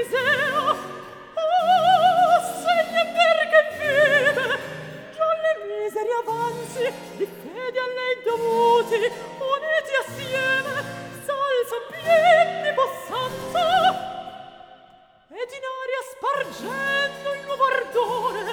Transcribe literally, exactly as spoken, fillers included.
Eliseo. Oh, segna perché vede già le miseri avanzi di fede a lei dovuti, uniti assieme s'alzan pieni di possanza ed in aria spargendo il nuovo ardore